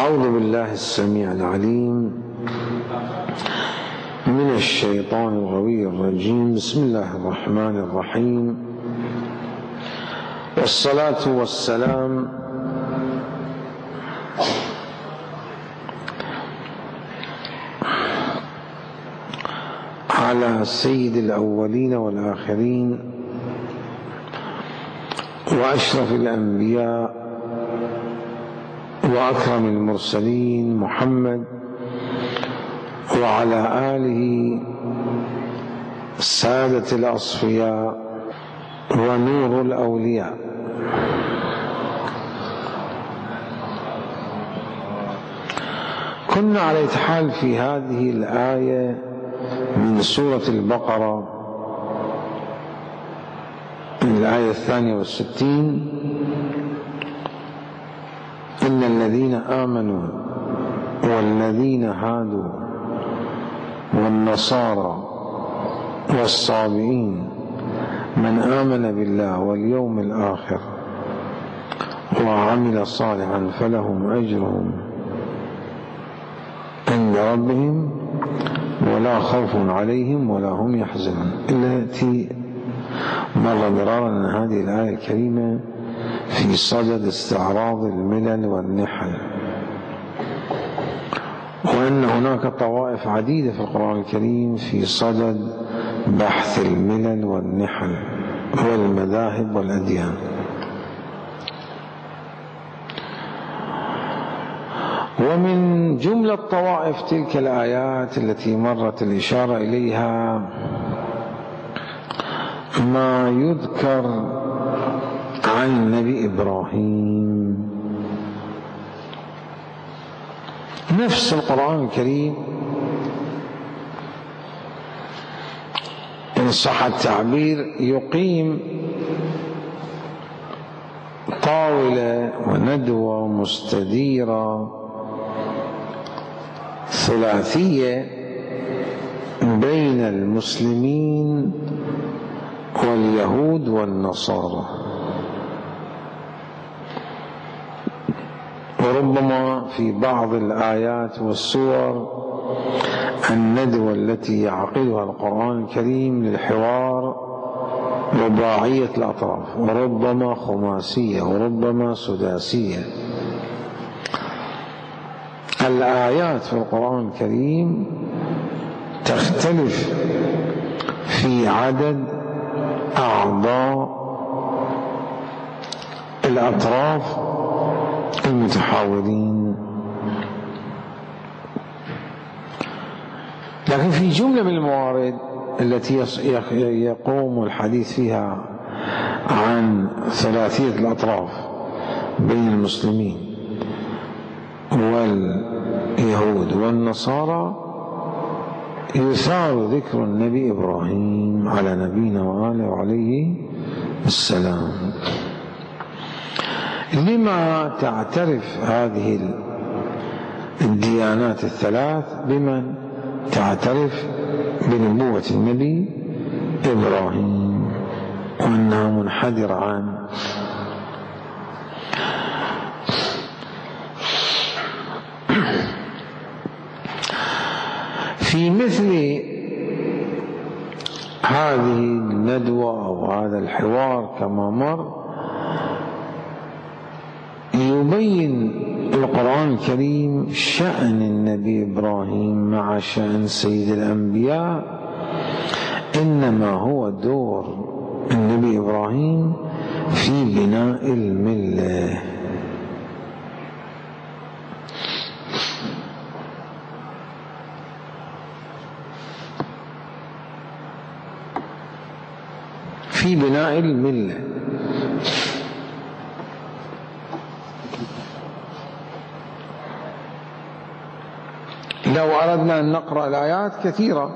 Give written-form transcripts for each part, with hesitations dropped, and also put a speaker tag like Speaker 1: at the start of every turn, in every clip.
Speaker 1: أعوذ بالله السميع العليم من الشيطان الغوي الرجيم. بسم الله الرحمن الرحيم، والصلاة والسلام على سيد الأولين والآخرين وأشرف الأنبياء وأكرم المرسلين محمد وعلى آله السادة الأصفياء ونور الأولياء. كنا على حال في هذه الآية من سورة البقرة، من الآية 62: إن الذين آمنوا والذين هادوا والنصارى والصابئين من آمن بالله واليوم الآخر وعمل صالحا فلهم أجرهم عند ربهم ولا خوف عليهم ولا هم يحزنون. التي مر مرارا أن هذه الآية الكريمة في صدد استعراض الملل والنحل، وأن هناك طوائف عديدة في القرآن الكريم في صدد بحث الملل والنحل والمذاهب والأديان. ومن جملة طوائف تلك الآيات التي مرت الإشارة إليها ما يذكر عن النبي إبراهيم. نفس القرآن الكريم إن صح التعبير يقيم طاولة وندوة مستديرة ثلاثية بين المسلمين واليهود والنصارى، وربما في بعض الآيات والسور الندوة التي يعقدها القرآن الكريم للحوار رباعية الأطراف، وربما خماسية، وربما سداسية. الآيات في القرآن الكريم تختلف في عدد أعضاء الأطراف المتحاورين، لكن في جملة من الموارد التي يقوم الحديث فيها عن ثلاثية الأطراف بين المسلمين واليهود والنصارى يثار ذكر النبي إبراهيم على نبينا وآله وعليه السلام. لما تعترف هذه الديانات الثلاث بمن تعترف بنبوة النبي إبراهيم وأنها منحدرة عنه. في مثل هذه الندوة أو هذا الحوار كما مر يبين القرآن الكريم شأن النبي إبراهيم مع شأن سيد الأنبياء، إنما هو دور النبي إبراهيم في بناء الملة. في بناء الملة. لو أردنا أن نقرأ الآيات كثيرة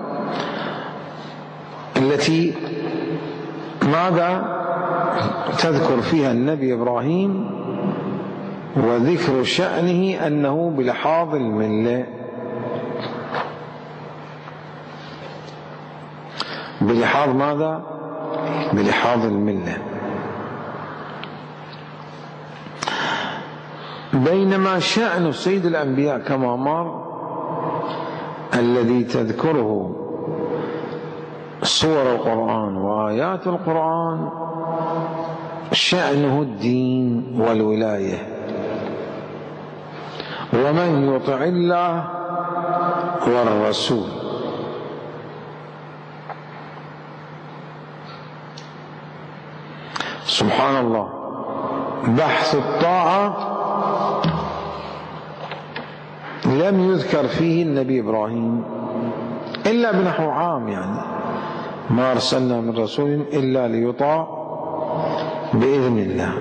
Speaker 1: التي ماذا تذكر فيها النبي إبراهيم وذكر شأنه أنه بلحاظ الملة، بلحاظ ماذا؟ بلحاظ الملة. بينما شأن سيد الأنبياء كما مر الذي تذكره سور القرآن وآيات القرآن شأنه الدين والولاية. ومن يطع الله والرسول سبحان الله، بحث الطاعة لم يذكر فيه النبي إبراهيم إلا بنحو عام، يعني ما أرسلنا من رسول إلا ليطاع بإذن الله.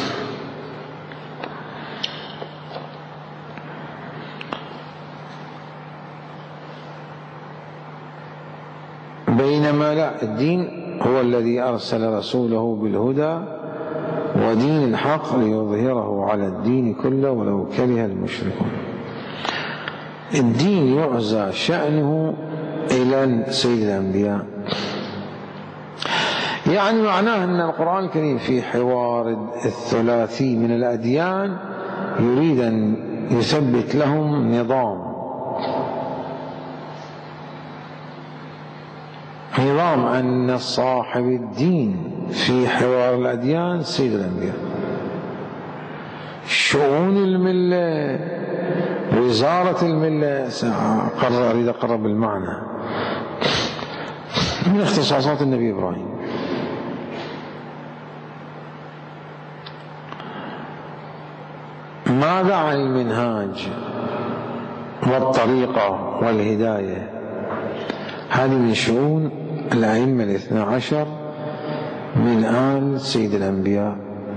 Speaker 1: بينما لا، الدين هو الذي أرسل رسوله بالهدى ودين الحق ليظهره على الدين كله ولو كره المشركون. الدين يعزى شأنه إلى سيد الأنبياء، يعني معناه أن القرآن الكريم في حوار الثلاثي من الأديان يريد أن يثبت لهم نظام أن صاحب الدين في حوار الأديان سيد الأنبياء. شؤون الملة، وزارة الملة، أريد أقرب المعنى، من اختصاصات النبي إبراهيم. ماذا عن المنهاج والطريقة والهداية؟ هذه من شؤون الأئمة الاثنى عشر من آل سيد الأنبياء.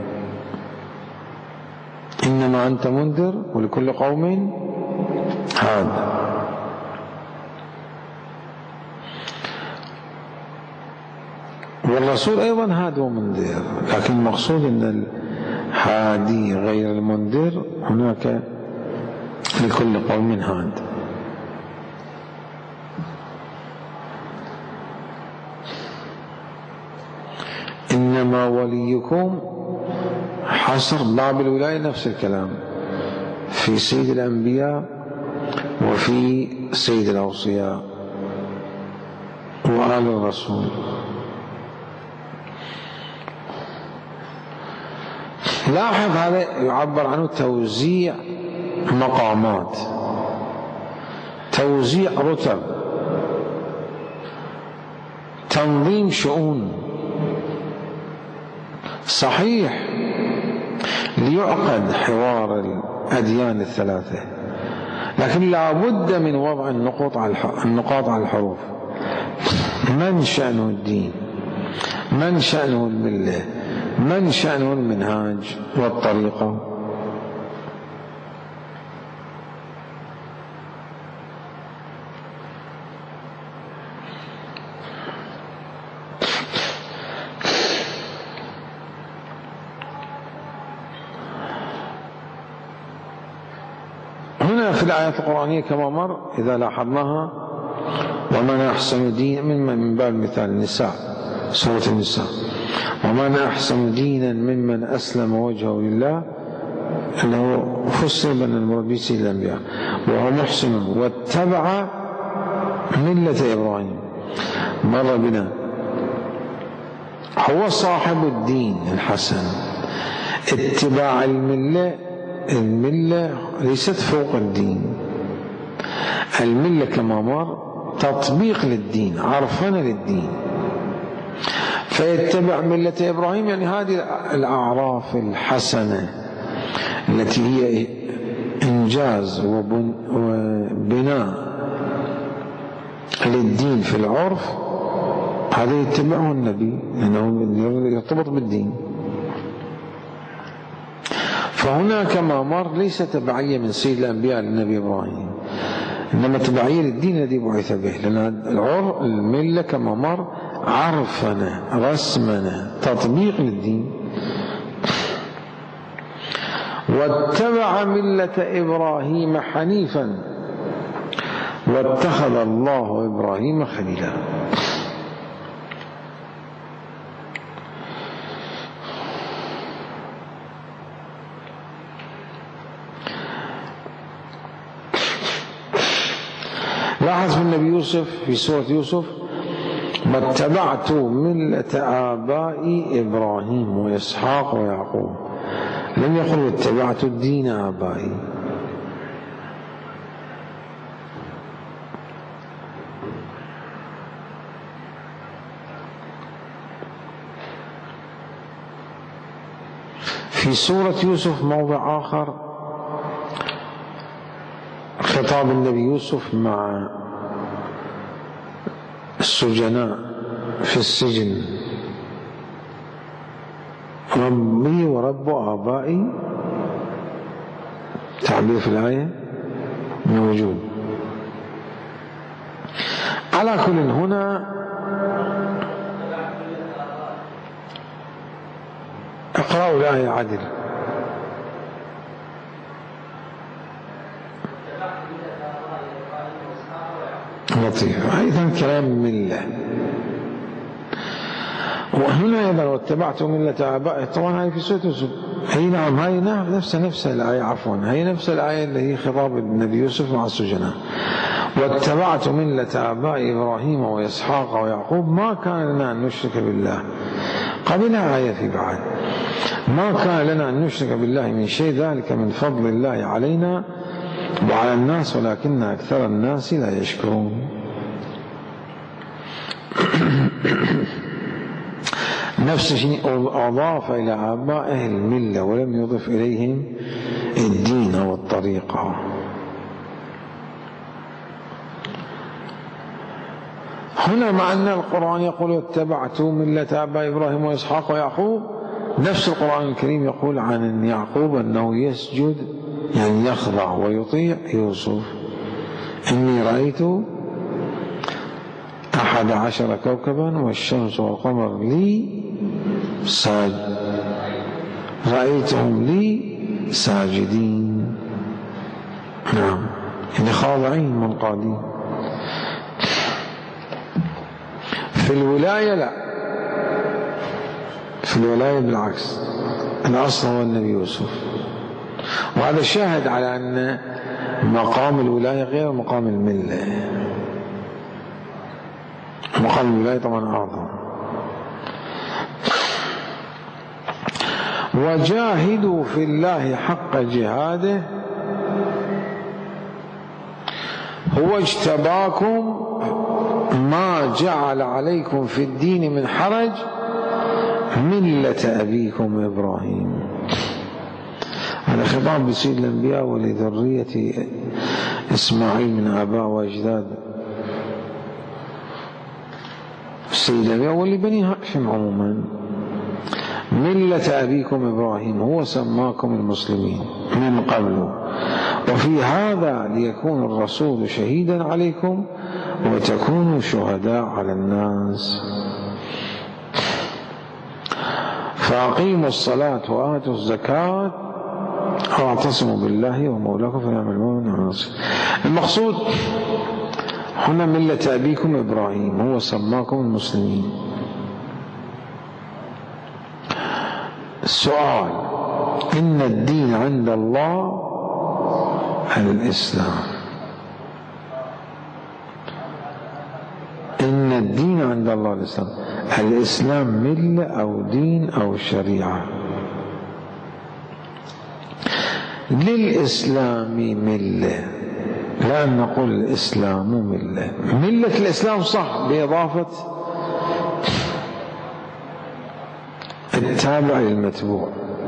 Speaker 1: إنما أنت منذر ولكل قوم هاد. والرسول أيضا هاد ومنذر، لكن المقصود أن الهادي غير المنذر هناك لكل قوم هاد. إنما وليكم، حصر باب الولاية نفس الكلام في سيد الأنبياء وفي سيد الأوصياء وآل الرسول. لاحظ هذا يعبر عنه توزيع مقامات، توزيع رتب، تنظيم شؤون. صحيح ليعقد حوار الأديان الثلاثة، لكن لا بد من وضع النقاط على الحروف. من شأنه الدين، من شأنه الملة، من شأنه المنهاج والطريقة. هنا في الآيات القرآنية كما مر إذا لاحظناها، ومن أحسن دين من باب مثال النساء، سورة النساء، ومن أحسن دينا ممن أسلم وجهه لله، أنه فسر بأن المراد به سيد الأنبياء، وهو محسن واتبع ملة إبراهيم. مر بنا هو صاحب الدين الحسن. اتباع الملة ليست فوق الدين. الملة كما مر تطبيق للدين، عرفنا للدين. فيتبع ملة إبراهيم، يعني هذه الأعراف الحسنة التي هي إنجاز وبناء للدين في العرف، هذا يتبعه النبي لأنه يرتبط بالدين. فهنا كما مر ليس تبعية من سيد الأنبياء للنبي إبراهيم، إنما تبعية للدين الذي بعث به، لأن الملة كما مر عرفنا، رسمنا، تطبيق للدين. واتبع ملة إبراهيم حنيفا واتخذ الله إبراهيم خليلا. لاحظ في النبي يوسف في سورة يوسف: واتبعت ملة آبائي إبراهيم وإسحاق ويعقوب، لم يقل واتبعت دين آبائي. في سورة يوسف موضع آخر خطاب النبي يوسف مع السجناء في السجن: ربي ورب آبائي. تعبير في الآية موجود. على كل هنا اقرأوا الآية عدل. لطيف. أيضا كلام ملة. وهنا أيضا واتبعت ملة آبائي، طبعا هاي في سورة يوسف. هي نعم، هاي نفس الآية، عفوا هي نفس الآية اللي هي خطاب النبي يوسف مع السجناء: واتبعت ملة آبائي إبراهيم وإسحاق ويعقوب ما كان لنا أن نشرك بالله. قبلها آية في بعد: ما كان لنا أن نشرك بالله من شيء، ذلك من فضل الله علينا وعلى الناس ولكن أكثر الناس لا يشكرون. نفس الشيء أضاف إلى آبائه الملة ولم يضف إليهم الدين والطريقة. هنا مع أن القرآن يقول واتبعت ملة آباء إبراهيم وإسحاق ويعقوب، نفس القرآن الكريم يقول عن يعقوب أنه يسجد يعني يخضع ويطيع يوسف: إني رأيت 11 كوكبا والشمس والقمر لي ساجد، رأيتهم لي ساجدين. نعم، يعني خاضعين منقادين. في الولاية لا، في الولاية بالعكس، الأصل هو النبي يوسف. وهذا شاهد على أن مقام الولاية غير مقام الملة. مقام الولاية طبعا أعظم. وجاهدوا في الله حق جهاده هو اجتباكم ما جعل عليكم في الدين من حرج ملة أبيكم إبراهيم. هذا خطاب بسيد الأنبياء ولذرية إسماعيل من آباء وأجداد سيد الأنبياء ولبني هاشم عموما. ملة أبيكم إبراهيم هو سماكم المسلمين من قبل وفي هذا ليكون الرسول شهيدا عليكم وتكونوا شهداء على الناس. فأقيموا الصلاة وآتوا الزكاة واعتصموا بالله ومولاكم فنعم المولى ونعم النصير. المقصود هنا ملة أبيكم إبراهيم هو سماكم المسلمين. السؤال: إن الدين عند الله الإسلام. إن الدين عند الله الإسلام. الإسلام ملة أو دين أو شريعة؟ للإسلام ملة، لا نقول الإسلام ملة. ملة الإسلام صح بإضافة التابع للمتبوع.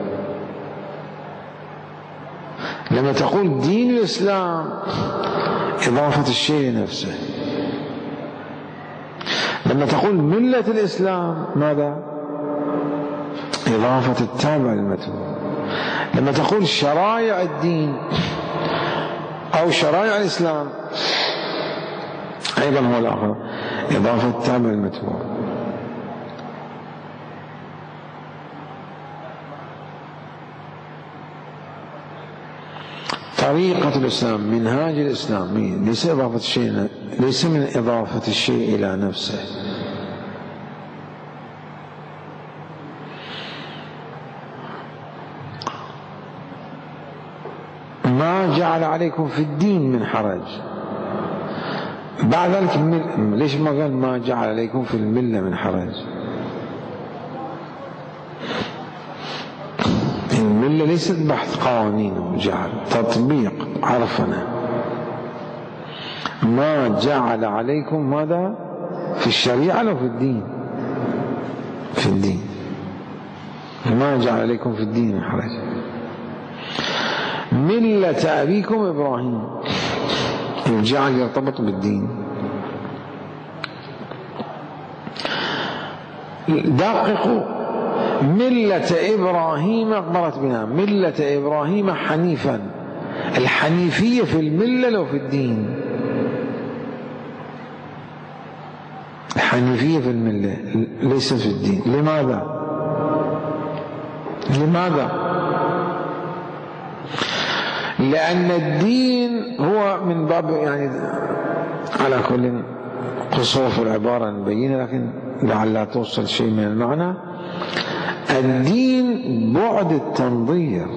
Speaker 1: لما تقول دين الإسلام إضافة الشيء لنفسه. لما تقول ملة الإسلام ماذا؟ إضافة التابع للمتبوع. لما تقول شرائع الدين أو شرائع الإسلام أيضا هو الآخر، إضافة التابع للمتبوع. طريقة الإسلام، منهاج الإسلام، ليس إضافة الشيء، ليس من إضافة الشيء إلى نفسه. ما جعل عليكم في الدين من حرج. بعد ذلك ليش ما قال ما جعل عليكم في الملة من حرج؟ الملة ليست بحث قوانين وجعل، تطبيق عرفنا. ما جعل عليكم ماذا؟ في الشريعة أو في الدين؟ في الدين. ما جعل عليكم في الدين من حرج. ملة أبيكم إبراهيم، الجعل يرتبط بالدين. دققوا، ملة إبراهيم أخبرت بنا ملة إبراهيم حنيفا. الحنيفية في الملة لو في الدين؟ الحنيفية في الملة ليست في الدين. لماذا؟ لأن الدين هو من باب يعني على كل قصور في العبارة نبينها، لكن لعل توصل شيء من المعنى. الدين بعد التنظير،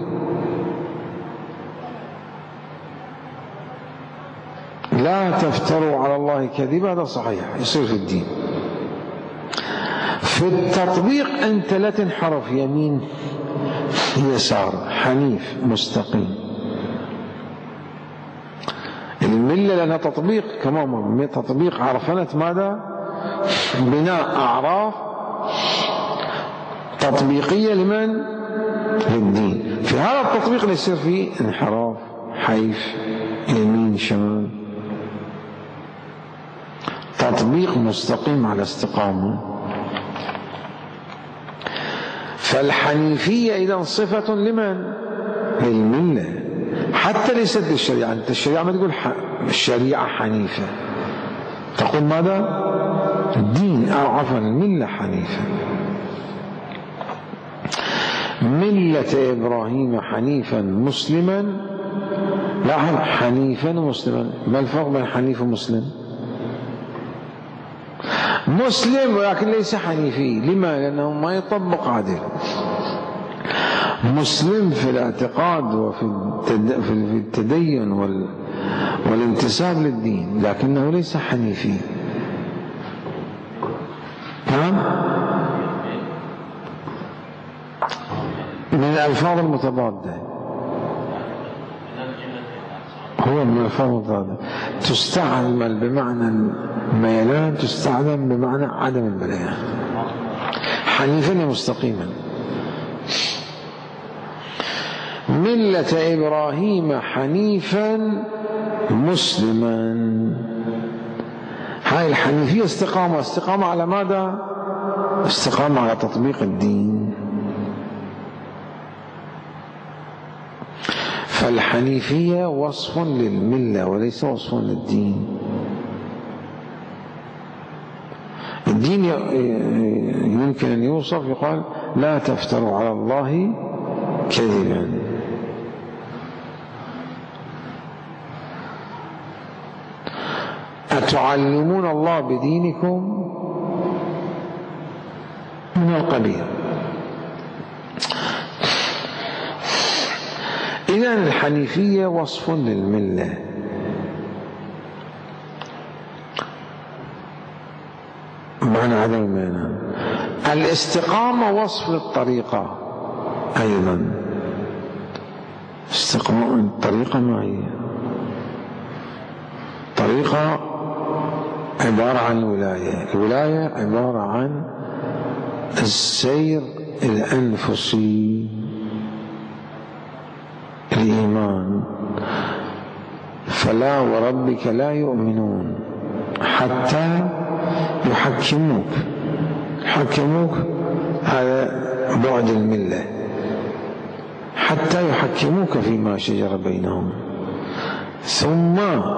Speaker 1: لا تفتروا على الله كذبا، هذا صحيح يصير في الدين. في التطبيق أنت لا تنحرف يمين يسار، حنيف مستقيم. الملة لأنها تطبيق، كمان تطبيق عرفنة ماذا؟ بناء أعراف تطبيقية لمن؟ للدين. في هذا التطبيق لا يصير فيه انحراف، حيف، يمين شمال، تطبيق مستقيم على استقامة. فالحنيفية إذن صفة لمن؟ للملة، حتى ليست للشريعة. أنت الشريعة ما تقول الشريعة حنيفة، تقول ماذا؟ الدين أو عفوا الملة حنيفة. ملة إبراهيم حنيفا مسلما. لاحظ، حنيفا مسلما، ما الفرق بين حنيف ومسلم؟ مسلم ولكن ليس حنيفي. لما؟ لأنه ما يطبق عدل. مسلم في الاعتقاد وفي التدين والانتساب للدين، لكنه ليس حنيفي. تمام؟ من الألفاظ المتضادة، هو من الألفاظ المتضادة، تستعمل بمعنى الميلان، تستعمل بمعنى عدم الميلان. حنيفا مستقيما. ملة إبراهيم حنيفا مسلما. هاي الحنيفية استقامة. استقامة على ماذا؟ استقامة على تطبيق الدين. فالحنيفية وصف للملة وليس وصف للدين. الدين يمكن أن يوصف، يقال لا تفتروا على الله كذبا. أتعلمون الله بدينكم من القبيل. إذن الحنيفية وصف للملة. معنى عدم الميلان. الاستقامة وصف للطريقة أيضا. استقامة الطريقة ما هي؟ طريقة عبارة عن الولاية. الولاية عبارة عن السير الأنفسي، الإيمان. فلا وربك لا يؤمنون حتى يحكموك هذا بعد الملة، حتى يحكموك فيما شجر بينهم، ثم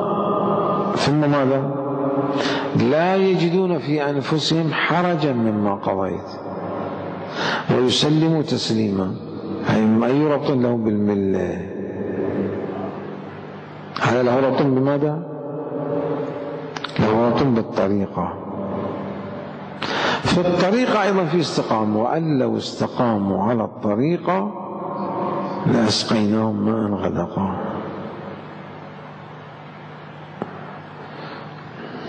Speaker 1: ماذا؟ لا يجدون في أنفسهم حرجا مما قضيت ويسلموا تسليما. أي ربط له بالملة؟ هذا له ربط بماذا؟ له ربط بالطريقة. في الطريقة أيضا في استقامة، وأن لو استقاموا على الطريقة لأسقيناهم ماء غدقا.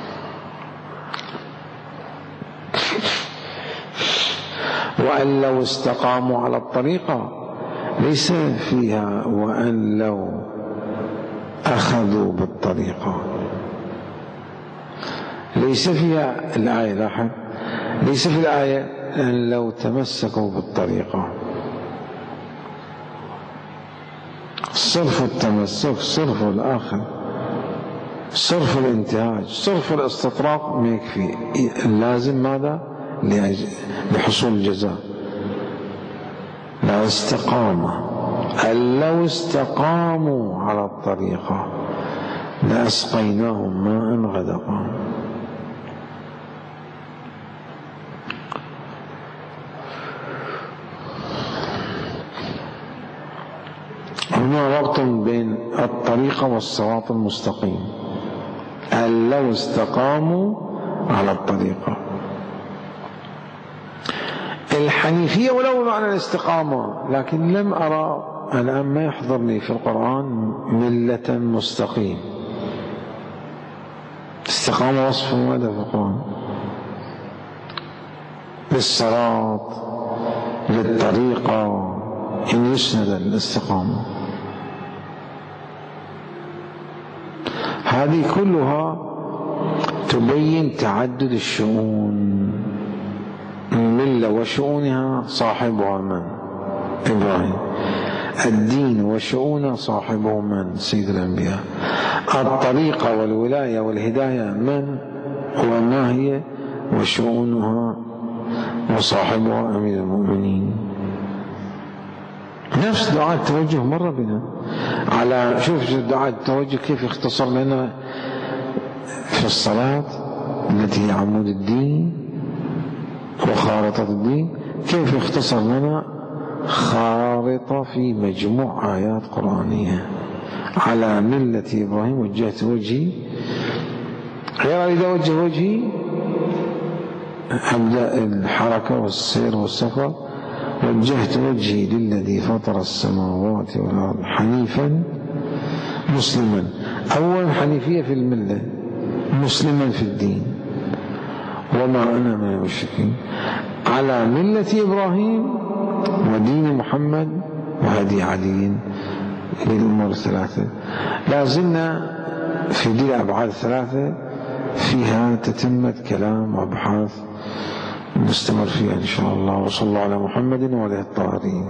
Speaker 1: وأن لو استقاموا على الطريقة ليس فيها وأن لو أخذوا بالطريقة، ليس فيها الآية، لاحظ، ليس في الآية أن لو تمسكوا بالطريقة. صرف التمسك، صرف الآخر، صرف الانتهاج، صرف الاستطراق ما يكفي، لازم ماذا؟ لحصول الجزاء. لا استقامة، أن لو استقاموا على الطريقة لأسقيناهم ماء غدقا. هنا ربط بين الطريقة والصراط المستقيم، أن لو استقاموا على الطريقة. الحنيفية ولو بمعنى الاستقامة، لكن لم أرى الآن، ما يحضرني في القرآن ملة مستقيم. استقامة وصف ماذا في القرآن؟ للصراط، للطريقة، إن يسند الاستقامة. هذه كلها تبين تعدد الشؤون. الملة وشؤونها صاحبها من؟ إبراهيم. الدين وشؤونه صاحبه من؟ سيد الأنبياء. الطريقة والولاية والهداية من؟ وما هي؟ وشؤونها وصاحبها أمير المؤمنين. نفس دعاء التوجه مر بنا على، شوف دعاء التوجه كيف يختصر لنا في الصلاة التي هي عمود الدين وخارطة الدين، كيف يختصر لنا خارطة في مجموع آيات قرآنية. على ملة إبراهيم وجهت وجهي، غير إذا وجه وجهي أبدأ الحركة والسير والسفر. وجهت وجهي للذي فطر السماوات والأرض حنيفا مسلما. أولا حنيفية في الملة، مسلما في الدين، وما أنا من المشركين. على ملة إبراهيم ودين محمد وهدي علي للأمور الثلاثة. لازلنا في دي الأبعاد الثلاثة، فيها تتمة كلام وأبحاث نستمر فيها إن شاء الله. وصلى الله على محمد وعلى الطاهرين.